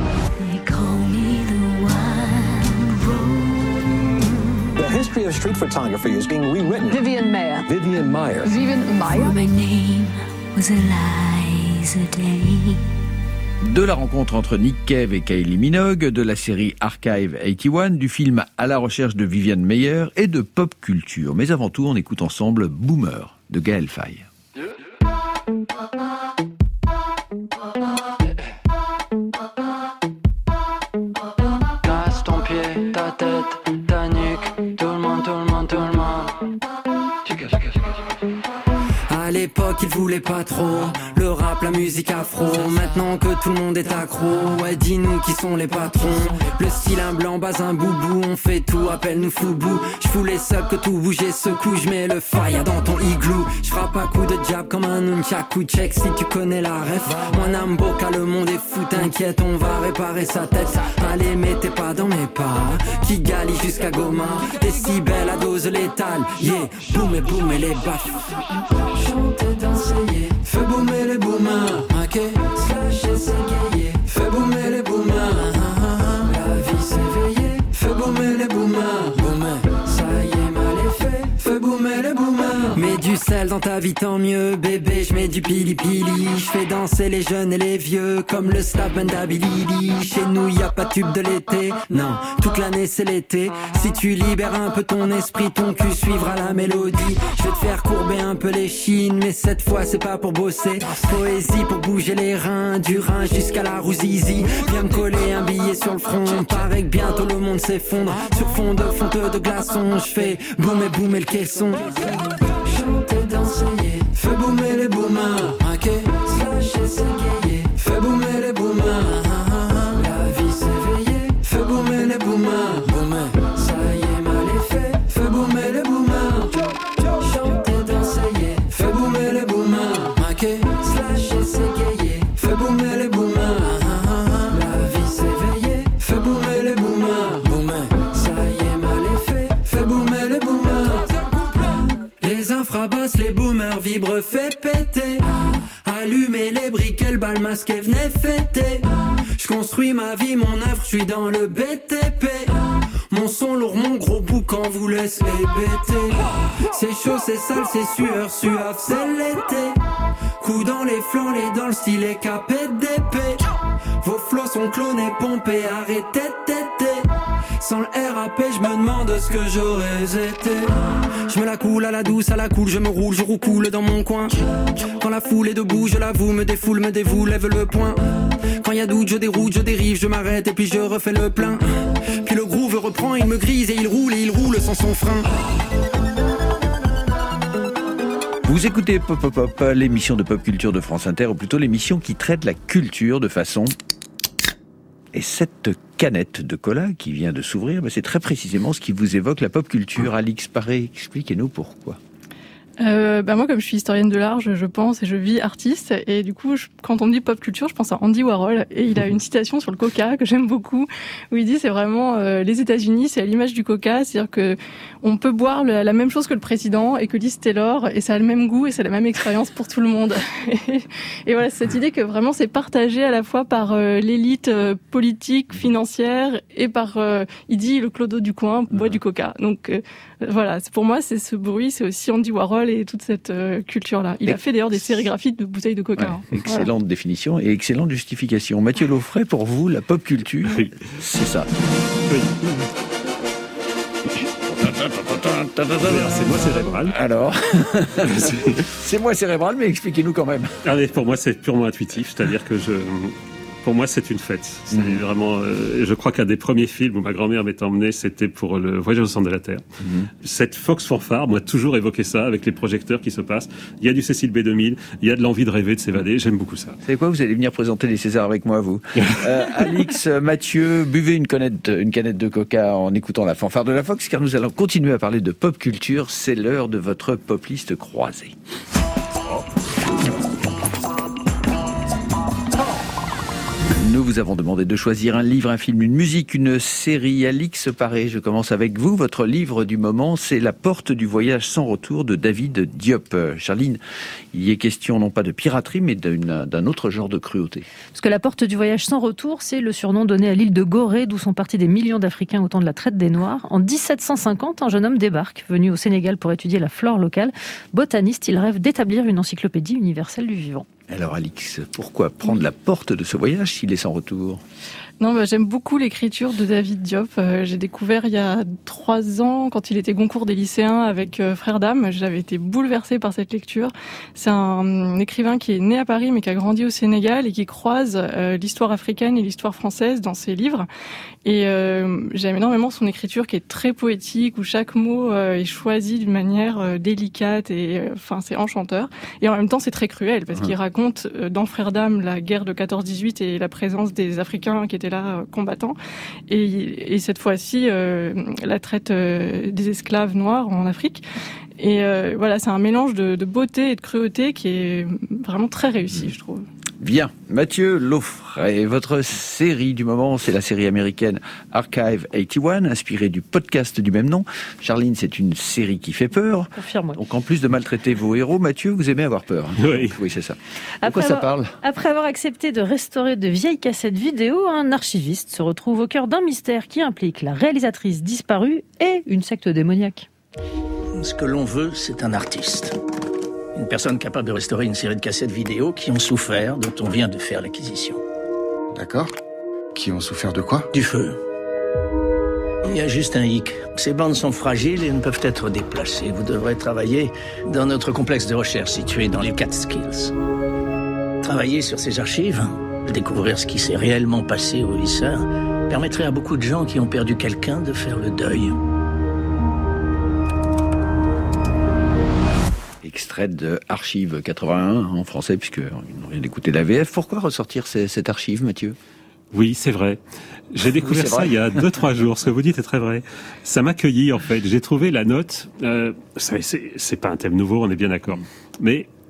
The history of street photography is being rewritten. Vivian Mayer. Vivian Mayer. Vivian Mayer. My name was Eliza Day. De la rencontre entre Nick Cave et Kylie Minogue, de la série Archive 81, du film À la recherche de Vivian Mayer et de pop culture. Mais avant tout, on écoute ensemble Boomer de Gaël Faye. Casse ton pied, ta tête, ta nuque, tout le monde. À l'époque, ils voulaient pas trop le rap, la musique afro. Maintenant que tout le monde est accro, ouais, dis-nous qui sont les patrons. Le style un blanc, bas un boubou, on fait tout, appelle-nous foubou. J'fous les subs que tout bouge et secoue, j'mets le fire dans ton igloo. J'frappe à coup de jab comme un nunchaku, check si tu connais la ref. Moi Namboka, le monde est fou, t'inquiète, on va réparer sa tête. Allez, mettez pas dans mes pas, qui galie jusqu'à Goma. Décibels à dose létale, yeah, boum et les baffes. Chanter, danser, yeah. Fais boomer les boomers, ok. Slasher, s'égayer. Fais boomer les boomers, la vie s'éveiller. Fais boomer les boomers, boomer, ça y est, mal est fait. Fais boomer les boomers. Mets du sel dans ta vie, tant mieux, bébé. J'mets du pili-pili. J'fais danser les jeunes et les vieux, comme le Slapman d'Abilidi. Chez nous, y a pas de tube de l'été. Non, toute l'année c'est l'été. Si tu libères un peu ton esprit, ton cul suivra la mélodie. J'vais te faire courber un peu les chines, mais cette fois c'est pas pour bosser. Poésie pour bouger les reins, du Rhin jusqu'à la Rouzizi. Viens me coller un billet sur le front, paraît que bientôt le monde s'effondre. Sur fond de fonte de glaçons, j'fais boomer le caisson. Chanter, danser, yeah. Fais boomer les boomers, ok. Slasher, s'égayer. Fais boomer les boomers, la vie s'éveiller. Fais boomer les boomers, boomer, ça y est, mal est fait. Fais boomer les boomers, chanter, danser, yeah. Fais boomer les boomers, ok. Slasher, s'égayer. Fais boomer les boomers, la vie s'éveiller. Fais boomer les boomers, boomer, ça y est, mal est fait. Fais boomer les boomers. Les infrabasses, les boomers vibrent, fait péter. Allumez les briquet, le bal masqué, venez fêter. Je construis ma vie, mon œuvre, je suis dans le BTP. Mon son lourd, mon gros boucan vous laisse hébéter. C'est chaud, c'est sale, c'est sueur, suave, c'est l'été. Coup dans les flancs, les dans le style et capé d'épée. Vos flots sont clonés, pompés, arrêtez de téter. Sans le RAP, je me demande ce que j'aurais été. Je me la coule à la douce, à la cool, je me roule, je roucoule dans mon coin. Quand la foule est debout, je l'avoue, me défoule, me dévoue, lève le poing. Quand y a doute, je déroute, je dérive, je m'arrête et puis je refais le plein. Puis le groove reprend, il me grise et il roule sans son frein. Vous écoutez Pop Pop Pop, l'émission de pop culture de France Inter, ou plutôt l'émission qui traite la culture de façon... Et cette canette de cola qui vient de s'ouvrir, c'est très précisément ce qui vous évoque la pop culture. Alix Paré, expliquez-nous pourquoi. Moi, comme je suis historienne de l'art, je pense et je vis artiste. Et du coup, quand on me dit pop culture, je pense à Andy Warhol. Et il a une citation sur le Coca que j'aime beaucoup, où il dit c'est vraiment les États-Unis, c'est à l'image du Coca, c'est-à-dire que on peut boire la même chose que le président et que Liz Taylor, et ça a le même goût et c'est la même expérience pour tout le monde. Et voilà, cette idée que vraiment c'est partagé à la fois par l'élite politique, financière et par, il dit le clodo du coin boit du Coca. Donc voilà, pour moi c'est ce bruit, c'est aussi Andy Warhol et toute cette culture-là. Il a fait d'ailleurs des sérigraphies de bouteilles de Coca. Ouais, excellente définition et excellente justification. Mathieu Laufray, pour vous, la pop culture, c'est ça. Oui. C'est moi cérébral. Alors, c'est moi cérébral, mais expliquez-nous quand même. Allez, pour moi, c'est purement intuitif, c'est-à-dire que pour moi, c'est une fête. C'est vraiment. Je crois qu'un des premiers films où ma grand-mère m'était emmenée, c'était pour le Voyage au centre de la Terre. Cette Fox Fanfare, moi, toujours évoqué ça avec les projecteurs qui se passent. Il y a du Cécile B2000, il y a de l'envie de rêver, de s'évader. J'aime beaucoup ça. Vous savez quoi, vous allez venir présenter les Césars avec moi, vous. Alix, Mathieu, buvez une canette de Coca en écoutant la fanfare de la Fox, car nous allons continuer à parler de pop culture. C'est l'heure de votre pop liste croisée. Nous vous avons demandé de choisir un livre, un film, une musique, une série. Alix Paré, je commence avec vous. Votre livre du moment, c'est La porte du voyage sans retour de David Diop. Charline, il y est question non pas de piraterie, mais d'un autre genre de cruauté. Parce que La porte du voyage sans retour, c'est le surnom donné à l'île de Gorée, d'où sont partis des millions d'Africains au temps de la traite des Noirs. En 1750, un jeune homme débarque, venu au Sénégal pour étudier la flore locale. Botaniste, il rêve d'établir une encyclopédie universelle du vivant. Alors Alix, pourquoi prendre la porte de ce voyage s'il est sans retour ? Non, j'aime beaucoup l'écriture de David Diop. J'ai découvert il y a 3 ans, quand il était Goncourt des lycéens avec Frères d'âme. J'avais été bouleversée par cette lecture. C'est un écrivain qui est né à Paris mais qui a grandi au Sénégal et qui croise l'histoire africaine et l'histoire française dans ses livres. Et j'aime énormément son écriture qui est très poétique, où chaque mot est choisi d'une manière délicate et c'est enchanteur. Et en même temps, c'est très cruel parce qu'il raconte dans Frères d'âme la guerre de 14-18 et la présence des Africains qui étaient là combattants. Et cette fois-ci, la traite des esclaves noirs en Afrique. Et voilà, c'est un mélange de beauté et de cruauté qui est vraiment très réussi, je trouve. Bien, Mathieu Laufray, votre série du moment, c'est la série américaine Archive 81, inspirée du podcast du même nom. Charline, c'est une série qui fait peur. Confirme. Donc en plus de maltraiter vos héros, Mathieu, vous aimez avoir peur. Oui, c'est ça. De quoi ça parle ? Après avoir accepté de restaurer de vieilles cassettes vidéo, un archiviste se retrouve au cœur d'un mystère qui implique la réalisatrice disparue et une secte démoniaque. Ce que l'on veut, c'est un artiste. Une personne capable de restaurer une série de cassettes vidéo qui ont souffert, dont on vient de faire l'acquisition. D'accord. Qui ont souffert de quoi ? Du feu. Il y a juste un hic. Ces bandes sont fragiles et ne peuvent être déplacées. Vous devrez travailler dans notre complexe de recherche situé dans les Catskills. Travailler sur ces archives, découvrir ce qui s'est réellement passé au Hussard, permettrait à beaucoup de gens qui ont perdu quelqu'un de faire le deuil. Extrait de Archive 81 en français, puisqu'on vient d'écouter la VF. Pourquoi ressortir cette archive, Mathieu ? Oui, c'est vrai. J'ai découvert ça il y a 2-3 jours. Ce que vous dites est très vrai. Ça m'a cueilli, en fait. J'ai trouvé la note. C'est pas un thème nouveau, on est bien d'accord. Mais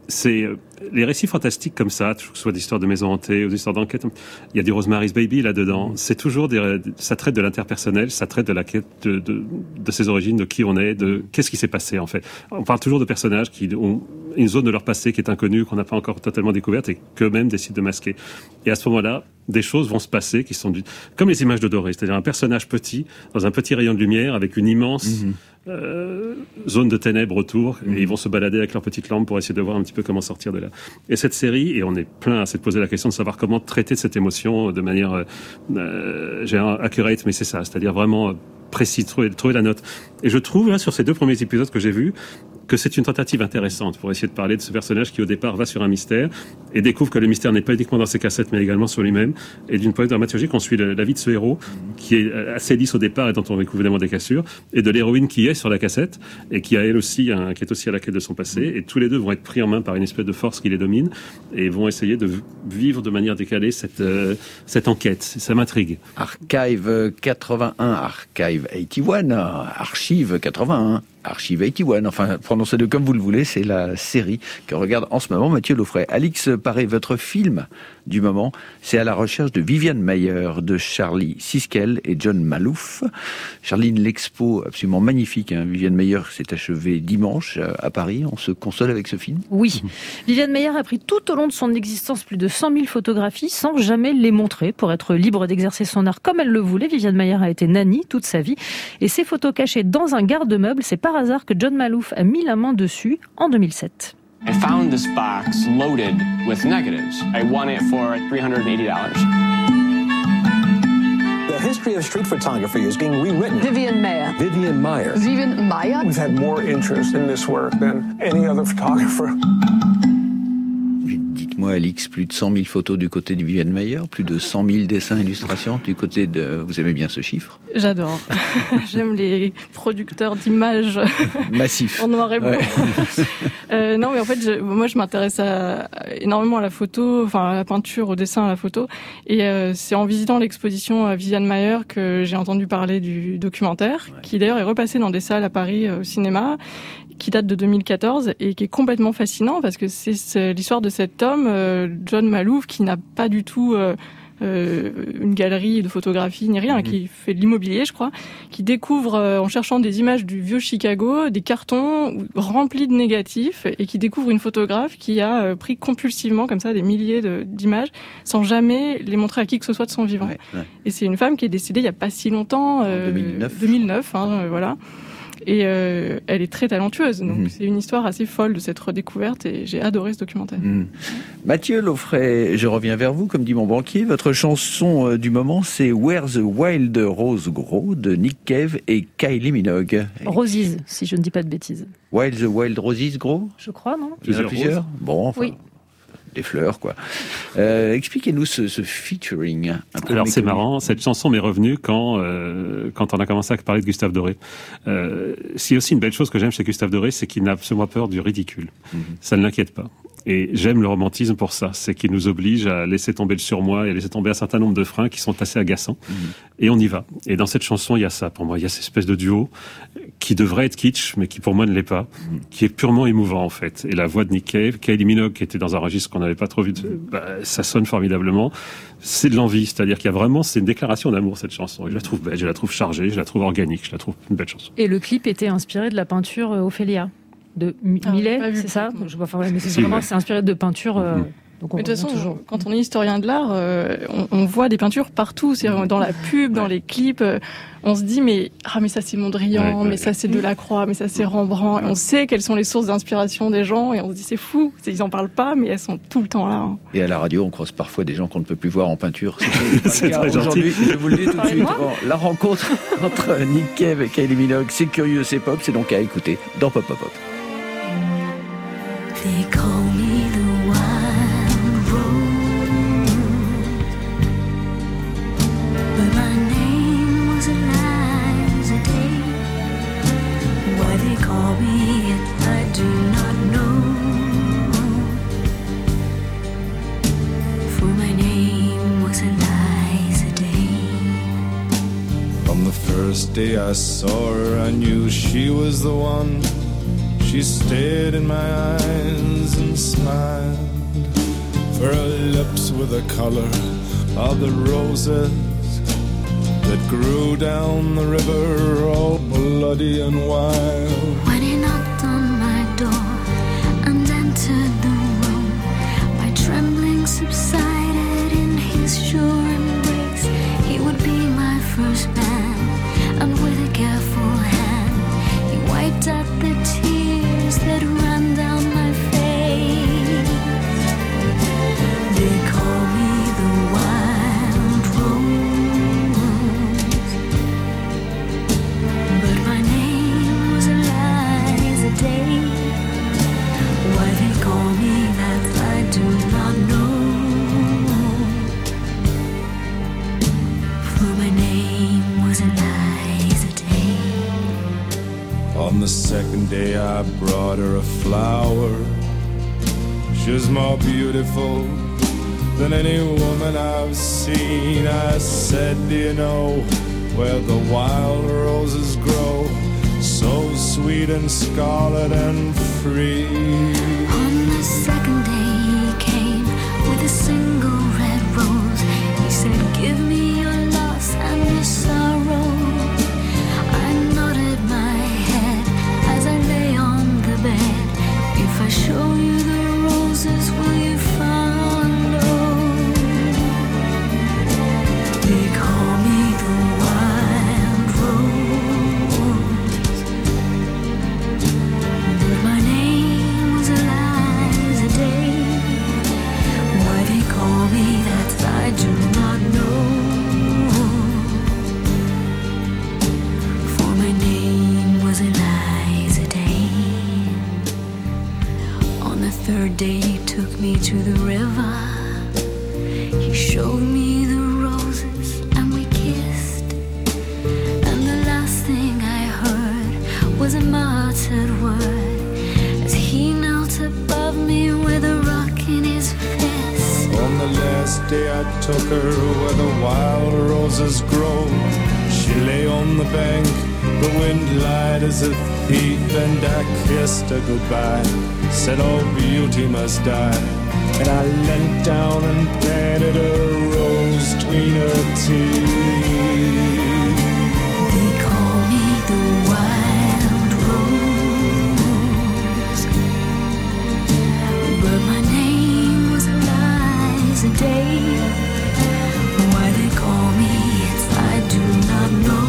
c'est les récits fantastiques comme ça, que ce soit des histoires de maisons hantées ou des histoires d'enquête. Il y a du Rosemary's Baby là-dedans. C'est toujours ça traite de l'interpersonnel, ça traite de la quête de ses origines, de qui on est, de qu'est-ce qui s'est passé en fait. On parle toujours de personnages qui ont une zone de leur passé qui est inconnue, qu'on n'a pas encore totalement découverte et qu'eux-mêmes décident de masquer. Et à ce moment-là, des choses vont se passer qui sont comme les images de Doré, c'est-à-dire un personnage petit dans un petit rayon de lumière avec une immense zone de ténèbres autour, et ils vont se balader avec leur petite lampe pour essayer de voir un petit peu comment sortir de là. Et cette série, et on est plein à se poser la question de savoir comment traiter cette émotion de manière accurate, mais c'est ça, c'est-à-dire vraiment précis, trouver la note. Et je trouve là sur ces 2 premiers épisodes que j'ai vus que c'est une tentative intéressante pour essayer de parler de ce personnage qui au départ va sur un mystère et découvre que le mystère n'est pas uniquement dans ses cassettes mais également sur lui-même, et d'une point de vue dramaturgique on suit la vie de ce héros qui est assez lisse au départ et dont on découvre évidemment des cassures, et de l'héroïne qui est sur la cassette et qui a elle aussi qui est aussi à la quête de son passé, et tous les deux vont être pris en main par une espèce de force qui les domine et vont essayer de vivre de manière décalée cette enquête. Ça m'intrigue. Archive 81, Archive 81, Archive 81. Archive 81, enfin, prononcez-le comme vous le voulez, c'est la série que regarde en ce moment Mathieu Laufray. Alix Paré, votre film du moment, c'est À la recherche de Viviane Mayer, de Charlie Siskel et John Malouf. Charline, l'expo absolument magnifique, Viviane Mayer s'est achevée dimanche à Paris. On se console avec ce film ? Oui. Viviane Mayer a pris tout au long de son existence plus de 100 000 photographies sans jamais les montrer. Pour être libre d'exercer son art comme elle le voulait, Viviane Mayer a été nanny toute sa vie. Et ces photos cachées dans un garde-meuble, c'est par hasard que John Malouf a mis la main dessus en 2007. I found this box loaded with negatives. I won it for $380. The history of street photography is being rewritten. Viviane Mayer. Viviane Mayer. Viviane Mayer. We've had more interest in this work than any other photographer. Dites-moi, Alix, plus de 100 000 photos du côté de Viviane Mayer, plus de 100 000 dessins, illustrations du côté de... Vous aimez bien ce chiffre ? J'adore. J'aime les producteurs d'images massifs en noir et blanc. Ouais. Non, mais en fait, moi, je m'intéresse énormément à la photo, enfin à la peinture, au dessin, à la photo. Et c'est en visitant l'exposition Viviane Mayer que j'ai entendu parler du documentaire, qui d'ailleurs est repassé dans des salles à Paris au cinéma, qui date de 2014 et qui est complètement fascinant parce que c'est l'histoire de cet homme, John Malouf, qui n'a pas du tout une galerie de photographie ni rien, qui fait de l'immobilier, je crois, qui découvre en cherchant des images du vieux Chicago, des cartons remplis de négatifs, et qui découvre une photographe qui a pris compulsivement comme ça des milliers d'images sans jamais les montrer à qui que ce soit de son vivant. Et c'est une femme qui est décédée il y a pas si longtemps, 2009, voilà. Et elle est très talentueuse, donc c'est une histoire assez folle de cette redécouverte, et j'ai adoré ce documentaire. Mathieu Laufray, je reviens vers vous, comme dit mon banquier. Votre chanson du moment, c'est Where the Wild Rose Grow de Nick Cave et Kylie Minogue. Roses, si je ne dis pas de bêtises. Wild the Wild Roses Grow ? Je crois, non ? Il y en a plusieurs ? Bon, enfin... Oui. Des fleurs, quoi. Expliquez-nous ce featuring. Alors c'est marrant, cette chanson m'est revenue quand on a commencé à parler de Gustave Doré. C'est aussi une belle chose que j'aime chez Gustave Doré, c'est qu'il n'a absolument peur du ridicule. Ça ne l'inquiète pas. Et j'aime le romantisme pour ça, c'est qu'il nous oblige à laisser tomber le surmoi et à laisser tomber un certain nombre de freins qui sont assez agaçants. Et on y va. Et dans cette chanson, il y a ça pour moi. Il y a cette espèce de duo qui devrait être kitsch, mais qui pour moi ne l'est pas, qui est purement émouvant en fait. Et la voix de Nick Cave, Kylie Minogue, qui était dans un registre qu'on n'avait pas trop vu, ça sonne formidablement. C'est de l'envie, c'est-à-dire qu'il y a vraiment, c'est une déclaration d'amour cette chanson. Et je la trouve belle, je la trouve chargée, je la trouve organique, je la trouve une belle chanson. Et le clip était inspiré de la peinture Ophélia de Millet, c'est ça ? Mais c'est inspiré de peinture. Donc mais de toute façon, quand on est historien de l'art, on voit des peintures partout. C'est dans la pub, dans les clips. On se dit mais ça c'est Mondrian, mais ça c'est Delacroix, mais ça c'est Rembrandt. Et on sait quelles sont les sources d'inspiration des gens et on se dit c'est fou. Ils en parlent pas, mais elles sont tout le temps là. Et à la radio, on croise parfois des gens qu'on ne peut plus voir en peinture. C'est très gentil. Aujourd'hui, je vous le dis tout de suite. Bon, la rencontre entre Nick Cave et Kylie Minogue, c'est curieux, c'est pop, c'est donc à écouter dans Pop Pop Pop. They call me the wild rose, but my name was Eliza Day. Why they call me it, I do not know, for my name was Eliza Day. From the first day I saw her, I knew she was the one. She stared in my eyes and smiled, for her lips were the color of the roses that grew down the river, all bloody and wild. When he knocked on my door and entered the room, my trembling subsided in his sure embrace. He would be my first man, and with a careful hand he wiped out the tears that ran down my face. They call me the wild rose, but my name was Eliza Day. Why they call me that I do not know, for my name was Eliza Day. On the second day I brought her a flower. She was more beautiful than any woman I've seen. I said, do you know where the wild roses grow, so sweet and scarlet and free? On the second day he came with a single red rose. He said, give me your loss and your sorrow. I nodded my head as I lay on the bed. If I show you the roses, will you follow? They call me the wild rose, but my name was Eliza Day. Why they call me that I do not know, for my name was Eliza Day. On the third day he took me to the river. He showed me the roses and we kissed. And the last thing I heard was a muttered word as he knelt above me with a rock in his fist. On the last day I took her where the wild roses grow. She lay on the bank, the wind lied as a thief, and I kissed her goodbye, said all beauty must die. And I leant down and planted a rose between her teeth. They call me the wild rose, but my name was Eliza Day. Why they call me it I do not know,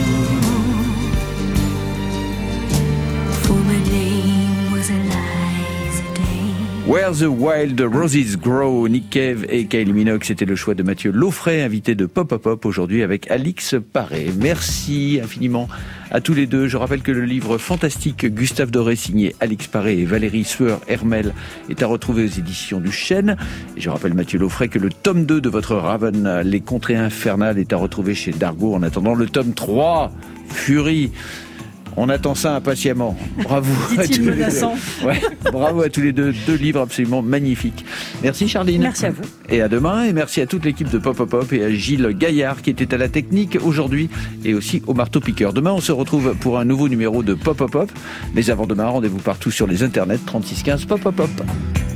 for my name was Eliza Day. Where the Wild Roses Grow, Nick Cave et Kylie Minogue, c'était le choix de Mathieu Laufray, invité de Pop Pop Pop aujourd'hui avec Alix Paré. Merci infiniment à tous les deux. Je rappelle que le livre fantastique Gustave Doré signé Alix Paré et Valérie Sueur-Hermel est à retrouver aux éditions du Chêne. Et je rappelle Mathieu Laufray que le tome 2 de votre Raven, Les Contrées Infernales, est à retrouver chez Dargaud. En attendant le tome 3, Fury. On attend ça impatiemment. Bravo à tous les deux. Ouais, bravo à tous les deux. 2 livres absolument magnifiques. Merci Charline. Merci à vous. Et à demain. Et merci à toute l'équipe de Pop Pop Pop et à Gilles Gaillard qui était à la technique aujourd'hui et aussi au marteau piqueur. Demain, on se retrouve pour un nouveau numéro de Pop Pop Pop. Mais avant demain, rendez-vous partout sur les internets 3615 Pop Pop Pop.